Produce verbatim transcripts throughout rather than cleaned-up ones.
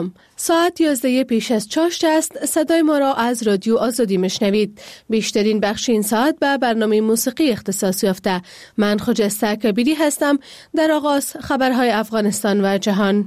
ساعت یازده پیش از چاشت است. صدای ما را از رادیو آزادی مشنوید. بیشترین بخش این ساعت به برنامه موسیقی اختصاص یافته. من خجسته کبیری هستم. در آغاز خبرهای افغانستان و جهان.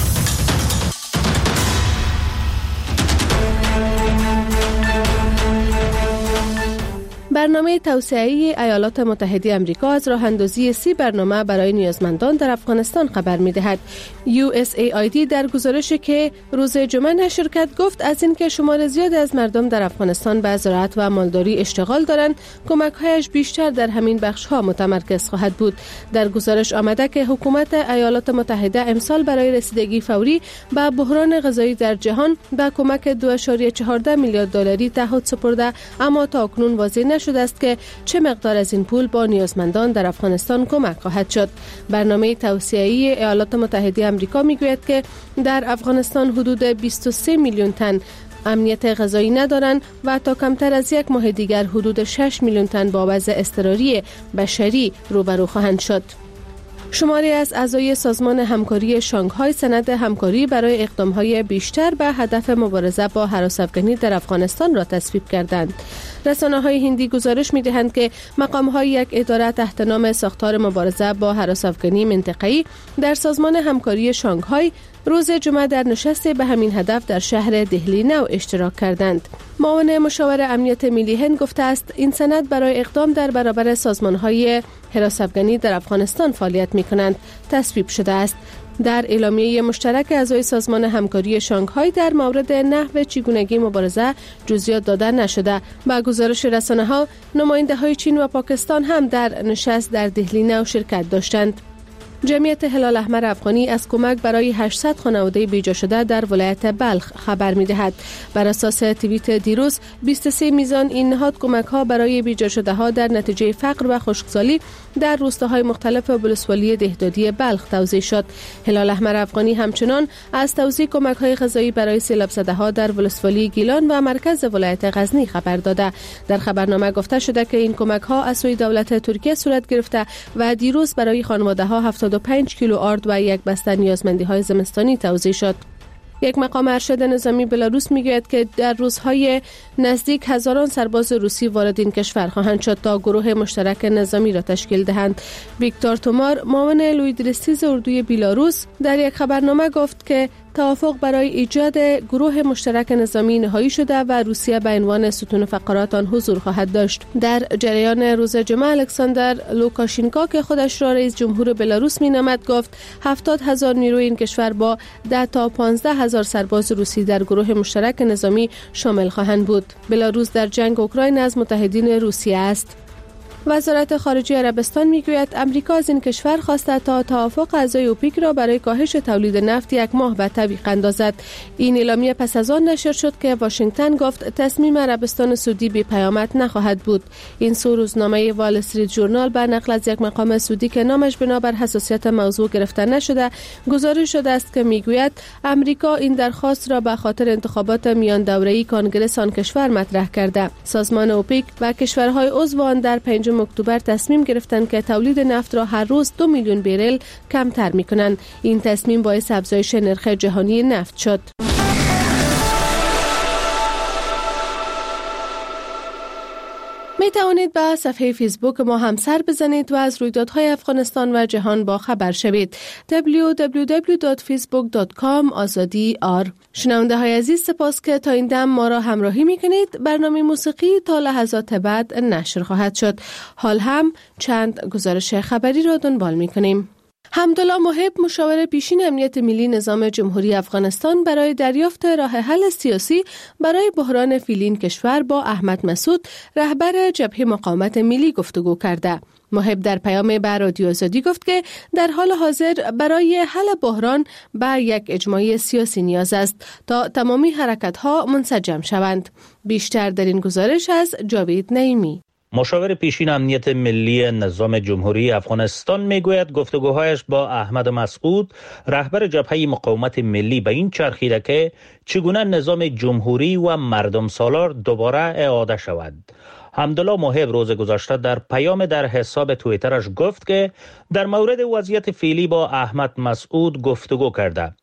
برنامه توسعه‌ای ایالات متحده آمریکا از راه اندازی سی برنامه برای نیازمندان در افغانستان خبر می‌دهد. یو اس ای آی دی در گزارشی که روز جمعه نشر کرد گفت از اینکه شمار زیادی از مردم در افغانستان به زراعت و مالداری اشتغال دارند، کمک‌هایش بیشتر در همین بخش‌ها متمرکز خواهد بود. در گزارش آمده که حکومت ایالات متحده امسال برای رسیدگی فوری به بحران غذایی در جهان به کمک دو ممیز چهار میلیارد دلاری تعهد سپرده، اما تاکنون واضح نشد شده است که چه مقدار از این پول با نیازمندان در افغانستان کمک خواهد شد. برنامه توسعه‌ای ایالات متحده آمریکا میگوید که در افغانستان حدود بیست و سه میلیون تن امنیت غذایی ندارند و تا کمتر از یک ماه دیگر حدود شش میلیون تن با وضع اضطراری بشری روبرو خواهند شد. شماری از اعضای سازمان همکاری شانگهای سند همکاری برای اقدام‌های بیشتر به هدف مبارزه با هراس‌افکنی در افغانستان را تصویب کردند. رسانه‌های هندی گزارش می‌دهند که مقام‌های یک اداره تحت نام ساختار مبارزه با هراس‌افکنی منطقه‌ای در سازمان همکاری شانگهای روز جمعه در نشست به همین هدف در شهر دهلی نو اشتراک کردند. معاون مشاور امنیت ملی هند گفته است این سند برای اقدام در برابر سازمان‌های هراس‌افکنی در افغانستان فعالیت می‌کنند تصویب شده است. در اعلامیه مشترک اعضای سازمان همکاری شانگهای در مورد نحو چگونگی مبارزه جزئیات داده نشده. با گزارش رسانه‌ها نماینده‌های چین و پاکستان هم در نشست در دهلی نو شرکت داشتند. جمعیت هلال احمر افغانی از کمک برای هشتصد خانواده بیجا شده در ولایت بلخ خبر می‌دهد. بر اساس توییت دیروز بیست و سه میزان این نهاد کمک‌ها برای بیجا شده‌ها در نتیجه فقر و خشکسالی در روستاهای مختلف ولسوالی دهدادی بلخ توزیع شد. هلال احمر افغانی همچنان از توزیع کمک‌های غذایی برای سیلاب زده‌ها در ولسوالی گیلان و مرکز ولایت غزنی خبر داده. در خبرنامه گفته شده که این کمک‌ها از سوی دولت ترکیه صورت گرفته و دیروز برای خانواده‌ها هفتاد و پنج کیلو آرد و یک بسته نیازمندی‌های زمستانی توزیع شد. یک مقام ارشد نظامی بلاروس میگوید که در روزهای نزدیک هزاران سرباز روسی وارد این کشور خواهند شد تا گروه مشترک نظامی را تشکیل دهند. ویکتور تومار معاون لویدرستیز اردوی بلاروس در یک خبرنامه گفت که توافق برای ایجاد گروه مشترک نظامی نهایی شده و روسیه به عنوان ستون فقرات آن حضور خواهد داشت. در جریان روز جمعه الکساندر لوکاشینکو که خودش را رئیس جمهور بلاروس مینامد گفت هفتاد هزار نیروی این کشور با ده تا پانزده هزار سرباز روسی در گروه مشترک نظامی شامل خواهند بود. بلاروس در جنگ اوکراین از متحدین روسیه است. وزارت خارجه عربستان میگوید امریکا از این کشور خواسته تا توافق اعضای اوپک را برای کاهش تولید نفت یک ماه به تعویق اندازد. این اعلامیه پس از آن نشر شد که واشنگتن گفت تصمیم عربستان سعودی بی پیامد نخواهد بود. این سو روزنامه وال استریت ژورنال به نقل از یک مقام سعودی که نامش بنابر حساسیت موضوع گرفته نشده گزارش شده است که میگوید امریکا این درخواست را به خاطر انتخابات میان دوره‌ای کنگره آن کشور مطرح کرده. سازمان اوپک و کشورهای عضو آن در پنجم اکتبر تصمیم گرفتند که تولید نفت را هر روز دو میلیون بریل کمتر می‌کنند. این تصمیم باعث افزایش نرخ جهانی نفت شد. می توانید به صفحه فیسبوک ما هم سر بزنید و از رویدادهای افغانستان و جهان با خبر شوید. دبلیو دبلیو دبلیو دات فیسبوک دات کام آزادی آر. شنونده های عزیز سپاس که تا این دم ما را همراهی می کنید. برنامه موسیقی تا لحظات بعد نشر خواهد شد. حال هم چند گزارش خبری را دنبال می کنیم. حمدالله محب مشاور پیشین امنیت ملی نظام جمهوری افغانستان برای دریافت راه حل سیاسی برای بحران فعلی کشور با احمد مسعود رهبر جبهه مقاومت ملی گفتگو کرده. محب در پیام به رادیو آزادی گفت که در حال حاضر برای حل بحران به یک اجماع سیاسی نیاز است تا تمامی حرکت‌ها منسجم شوند. بیشتر در این گزارش از جاوید نعیمی. مشاور پیشین امنیت ملی نظام جمهوری افغانستان میگوید گفتگوهایش با احمد مسعود رهبر جبهه مقاومت ملی به این چرخیده که چگونه نظام جمهوری و مردم سالار دوباره اعاده شود. حمدالله محب روز گذشته در پیام در حساب توییترش گفت که در مورد وضعیت فعلی با احمد مسعود گفتگو کرده.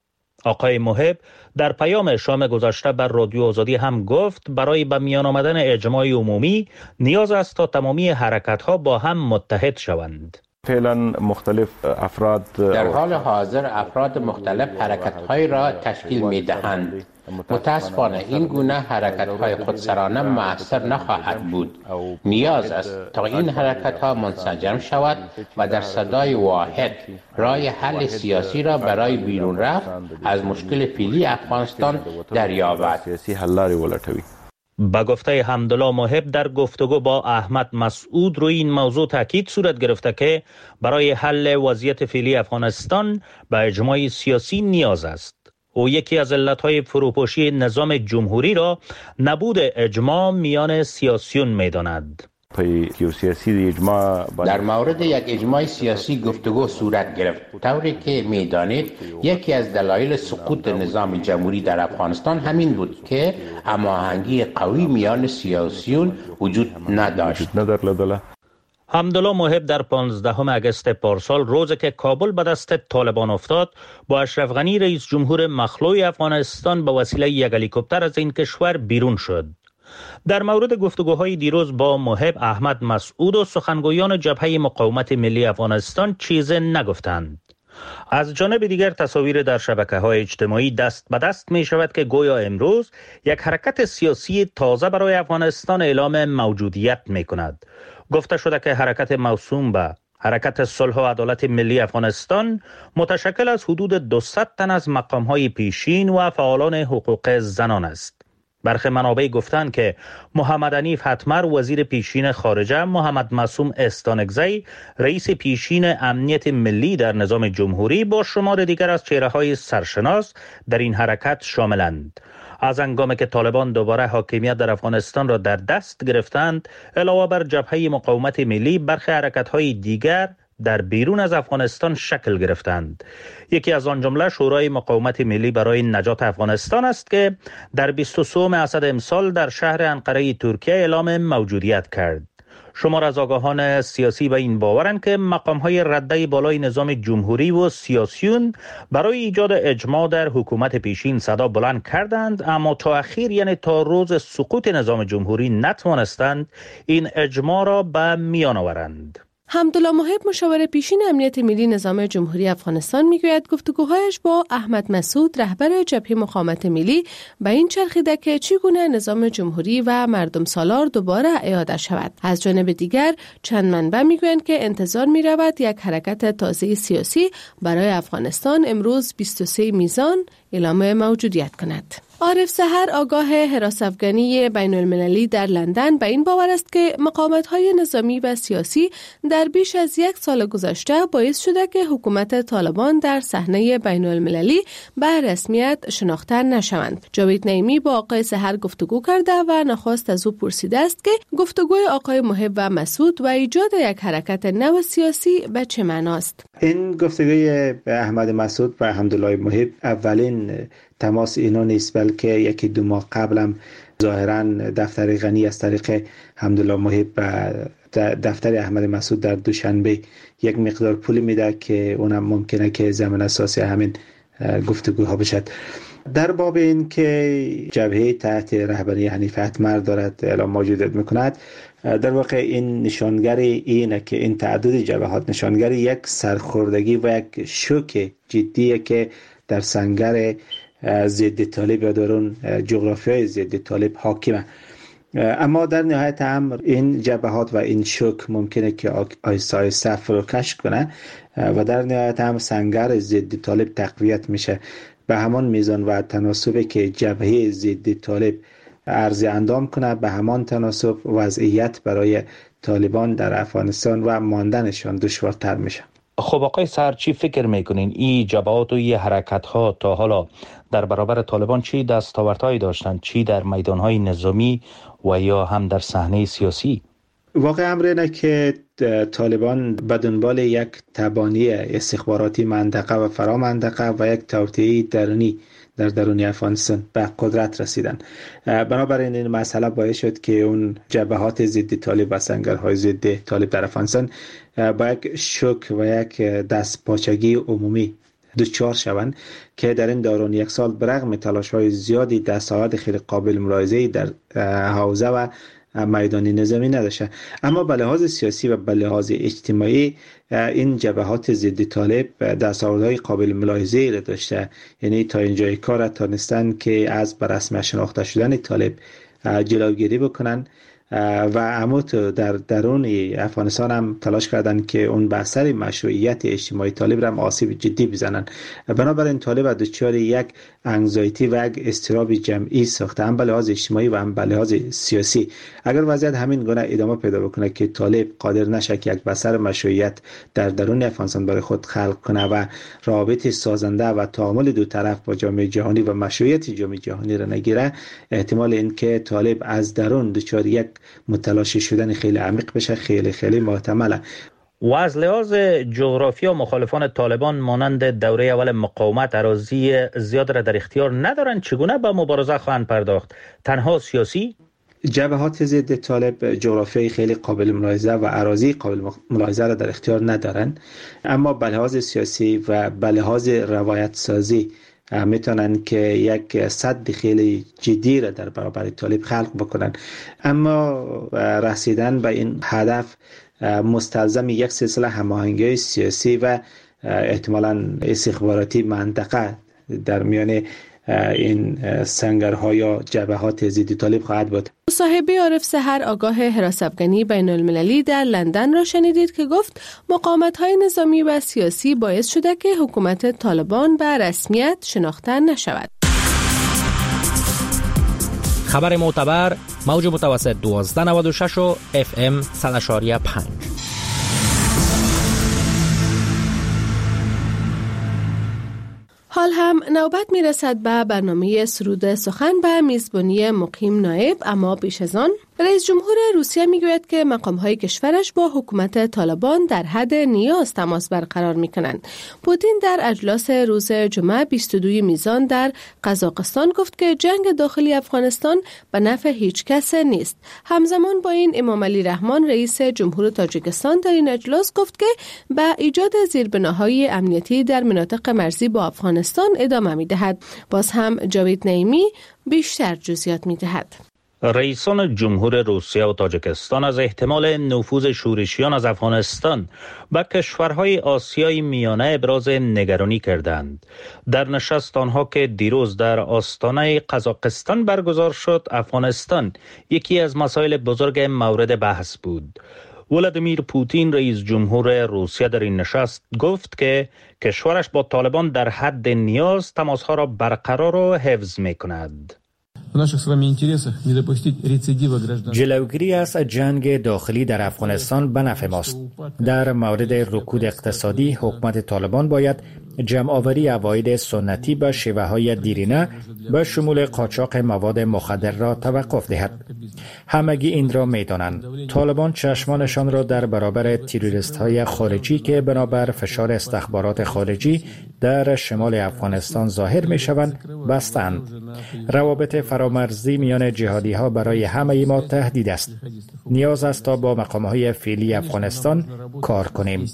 آقای محب در پیام شام گذشته بر رادیو آزادی هم گفت برای به میان آمدن اجماع عمومی نیاز است تا تمامی حرکت‌ها با هم متحد شوند. فعلا مختلف افراد در حال حاضر افراد مختلف حرکت‌های را تشکیل می‌دهند. متاسفانه این گونه حرکت‌های خودسرانه مؤثر نخواهد بود. نیاز است تا این حرکت‌ها منسجم شود و در صدای واحد راه حل سیاسی را برای بیرون رفت از مشکل فعلی افغانستان دریابد. سیاسی حل لارې ولټوي. با گفته حمدالله محب در گفتگو با احمد مسعود روی این موضوع تاکید صورت گرفته که برای حل وضعیت فعلی افغانستان به اجماع سیاسی نیاز است. او یکی از علتهای فروپاشی نظام جمهوری را نبود اجماع میان سیاسیون می‌داند. در مورد یک اجماع سیاسی گفتگو صورت گرفت، طوری که می‌دانید یکی از دلایل سقوط نظام جمهوری در افغانستان همین بود که هماهنگی قوی میان سیاسیون وجود نداشت. حمدالله محب در پانزدهم اگست پارسال روزی که کابل به دست طالبان افتاد با اشرف غنی رئیس جمهور مخلوع افغانستان به وسیله یک هلیکوپتر از این کشور بیرون شد. در مورد گفتگوهای دیروز با محب، احمد مسعود و سخنگویان جبهه مقاومت ملی افغانستان چیزی نگفتند. از جانب دیگر تصاویر در شبکه‌های اجتماعی دست به دست می شود که گویا امروز یک حرکت سیاسی تازه برای افغانستان اعلام موجودیت می کند. گفته شده که حرکت موسوم به حرکت صلح و عدالت ملی افغانستان متشکل از حدود دویست تن از مقام‌های پیشین و فعالان حقوق زنان است. برخی منابع گفتند که محمد حنیف حتمر وزیر پیشین خارجه، محمد معصوم استانکزی رئیس پیشین امنیت ملی در نظام جمهوری با شمار دیگر از چهره‌های سرشناس در این حرکت شاملند. از هنگامی که طالبان دوباره حاکمیت در افغانستان را در دست گرفتند، علاوه بر جبهه مقاومت ملی، برخی حرکت‌های دیگر در بیرون از افغانستان شکل گرفتند. یکی از آن جمله شورای مقاومت ملی برای نجات افغانستان است که در بیست و سوم اسد امسال در شهر انقره ترکیه اعلام موجودیت کرد. شمار از آگاهان سیاسی به این باورند که مقام‌های رده بالای نظام جمهوری و سیاسیون برای ایجاد اجماع در حکومت پیشین صدا بلند کردند، اما تا اخیر، یعنی تا روز سقوط نظام جمهوری، نتوانستند این اجماع را به میان آورند. حمدالله محب مشاور پیشین امنیت ملی نظام جمهوری افغانستان میگوید گفتگوهایش با احمد مسعود رهبر جبهه مقاومت ملی به این چرخیده که چگونه نظام جمهوری و مردم سالار دوباره اعاده شود. از جانب دیگر چند منبع میگویند که انتظار میرود یک حرکت تازه سیاسی برای افغانستان امروز بیست و سه میزان اعلام موجودیت کند. عارف سحر، آگاه حراس افغانی بین المللی در لندن، به این باور است که مقاومت‌های نظامی و سیاسی در بیش از یک سال گذشته باعث شده که حکومت طالبان در صحنه بین المللی به رسمیت شناخته نشوند. جاوید نعیمی با آقای سحر گفتگو کرده و نخواست از او پرسیده است که گفتگوی آقای محب و مسعود و ایجاد یک حرکت نو سیاسی به چه معناست؟ این گفتگوی احمد مسعود و حمدالله محب اولین تماس اینا نیست، بلکه یکی دو ماه قبلم ظاهرا دفتر غنی از طریق حمدالله محب و دفتر احمد مسعود در دوشنبه یک مقدار پول میده که اونم ممکنه که زمین اساسی همین گفتگوها بشد. در باب این که جبهه تحت رهبری حنیف حتمر دارد اعلام موجودیت میکند، در واقع این نشانگر اینه که این تعدد جبهات نشانگر یک سرخوردگی و یک شوک جدیه که در سنگر ضد طالب یا در اون جغرافیای ضد طالب حاکمه. اما در نهایت امر این جبهات و این شوک ممکنه که آیسته آیسته فروکش کنه و در نهایت امر سنگر ضد طالب تقویت میشه به همان میزان و تناسبی که جبهه ضد طالب عرض اندام کنه، به همان تناسب وضعیت برای طالبان در افغانستان و ماندنشان دشوارتر میشه. خب آقای سحر، چی فکر میکنین این جبهات و این حرکت ها تا حالا در برابر طالبان چی دستاوردهایی داشتن، چی در میدانهای نظامی و یا هم در صحنه سیاسی؟ واقع امر اینه که طالبان به دنبال یک تبانی استخباراتی منطقه و فرا منطقه و یک توطئه درونی در درون افغانستان به قدرت رسیدن. بنابراین این مسئله باعث شد که اون جبهات ضد طالب و سنگرهای ضد طالب در افغانستان با یک شوک و یک دستپاچگی عمومی دچار شوند که در این دوران یک سال برغم تلاش‌های زیادی دستاورد خیلی قابل ملاحظه‌ای در حوزه و میدان نظامی نداشته. اما به لحاظ سیاسی و به لحاظ اجتماعی این جبهات ضد طالب دستاوردهای قابل ملاحظه‌ای را داشته. یعنی تا اینجای کار تانستن که از به رسمی شناخته شدن طالب جلوگیری بکنن و اما در درون افغانستان هم تلاش کردن که اون به اثر مشروعیت اجتماعی طالب را آسیب جدی بزنن. بنابراین طالب دچار یک انگزایتی و یک اضطراب جمعی ساخته، هم به لحاظ اجتماعی و هم به لحاظ سیاسی. اگر وضعیت همین گونه ادامه پیدا بکنه که طالب قادر نشه که یک بستر مشروعیت در درون افغانستان برای خود خلق کنه و روابط سازنده و تعامل دو طرف با جامعه جهانی و مشروعیت جامعه جهانی را نگیره، احتمال این که طالب از درون دچار یک متلاشی شدن خیلی عمیق بشه خیلی خیلی محتمله. و از لحاظ جغرافیا مخالفان طالبان مانند دوره اول مقاومت اراضی زیاد را در اختیار ندارند. چگونه به مبارزه خواهند پرداخت؟ تنها سیاسی؟ جبهات ضد طالب جغرافیای خیلی قابل ملاحظه و اراضی قابل ملاحظه را در اختیار ندارند، اما به لحاظ سیاسی و به لحاظ روایت سازی میتونن که یک صد خیلی جدی را در برابر طالب خلق بکنن. اما رسیدن به این هدف مستلزم یک سلسله هماهنگی سیاسی و احتمالاً استخباراتی منطقه در میان این سنگرها یا جبهات ضد طالب خواهد بود. مصاحبه عارف سحر آگاه حراس افغانی بین المللی در لندن را شنیدید که گفت مقاومت‌های نظامی و سیاسی باعث شده که حکومت طالبان به رسمیت شناخته نشود. خبر معتبر موج متوسط دوازده نود و شش و اف ام صد و پنج. حال هم نوبت می رسد به برنامه سرود سخن به میزبانی مقیم نایب، اما پیش از آن رئیس جمهور روسیه می گوید که مقام‌های کشورش با حکومت طالبان در حد نیاز تماس برقرار می کنند. پوتین در اجلاس روز جمعه بیست و دو میزان در قزاقستان گفت که جنگ داخلی افغانستان به نفع هیچ کس نیست. همزمان با این امام علی رحمان رئیس جمهور تاجیکستان در این اجلاس گفت که به ایجاد زیربناهای امنیتی در مناطق مرزی با افغانستان ادامه می دهد. باز هم جاوید نعیمی بیشتر جزئیات می دهد. رئیسان جمهور روسیه و تاجیکستان از احتمال نفوذ شورشیان از افغانستان به کشورهای آسیای میانه ابراز نگرانی کردند. در نشست آنها که دیروز در آستانه قزاقستان برگزار شد، افغانستان یکی از مسائل بزرگ مورد بحث بود. ولادیمیر پوتین رئیس جمهور روسیه در این نشست گفت که کشورش با طالبان در حد نیاز تماسها را برقرار و حفظ می کند. جلوگیری از جنگ داخلی در افغانستان به نفع ماست. در مورد رکود اقتصادی حکومت طالبان باید جمع‌آوری عواید سنتی به شیوه‌های دیرینه به شمول قاچاق مواد مخدر را توقف دهد. همگی این را می‌دانند. طالبان چشمانشان را در برابر تروریست‌های خارجی که بنابر فشار استخبارات خارجی در شمال افغانستان ظاهر می‌شوند بستند. روابط فرامرزی میان جهادی‌ها برای همه ما تهدید است. نیاز است تا با مقام‌های فعلی افغانستان کار کنیم.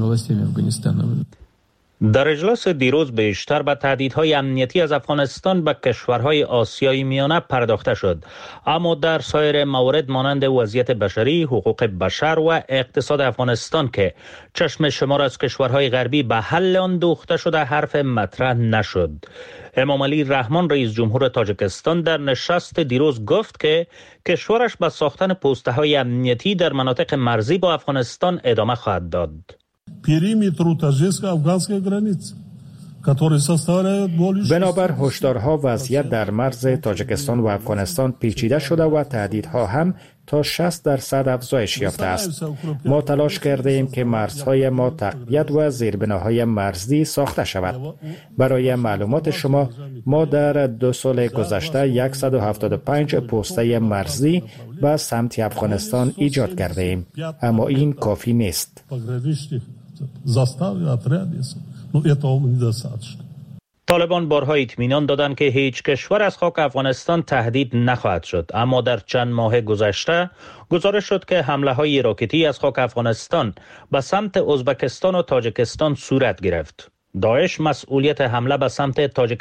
در اجلاس دیروز بیشتر به تهدیدهای امنیتی از افغانستان به کشورهای آسیای میانه پرداخته شد، اما در سایر موارد مانند وضعیت بشری، حقوق بشر و اقتصاد افغانستان که چشم شمار از کشورهای غربی به حل آن دوخته شده حرف مطرح نشد. امام علی رحمان رئیس جمهور تاجیکستان در نشست دیروز گفت که کشورش به ساختن پوسته‌های امنیتی در مناطق مرزی با افغانستان ادامه خواهد داد. بنابر هشدارها وضعیت در مرز تاجیکستان و افغانستان پیچیده شده و تهدیدها هم تا شصت درصد افزایش یافته است. ما تلاش کرده ایم که مرزهای ما تقویت و زیربناهای مرزی ساخته شود. برای معلومات شما ما در دو سال گذشته صد و هفتاد و پنج پوسته مرزی به سمت افغانستان ایجاد کرده ایم، اما این کافی نیست. طالبان بارها اطمینان دادند که هیچ کشور از خاک افغانستان تهدید نخواهد شد، اما در چند ماه گذشته گزارش شد که حمله های راکتی از خاک افغانستان به سمت ازبکستان و تاجیکستان صورت گرفت. داعش مسئولیت حمله به سمت تاجیکستان